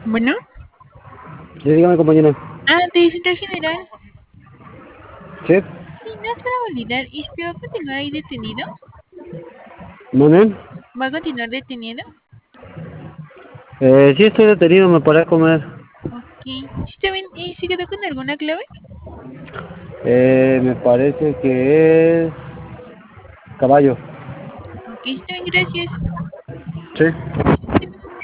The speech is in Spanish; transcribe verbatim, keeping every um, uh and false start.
Bueno, Sí, dígame, compañero. ah, de Central General. Sí, Sí, no es para validar. ¿Y si va a continuar ahí detenido? ¿manuel? ¿Va a continuar detenido? Eh, sí, estoy detenido, me paré a comer. Ok. ¿Sí está bien? ¿Y se quedó con alguna clave? Eh, me parece que es caballo. Ok, está bien, gracias. Sí.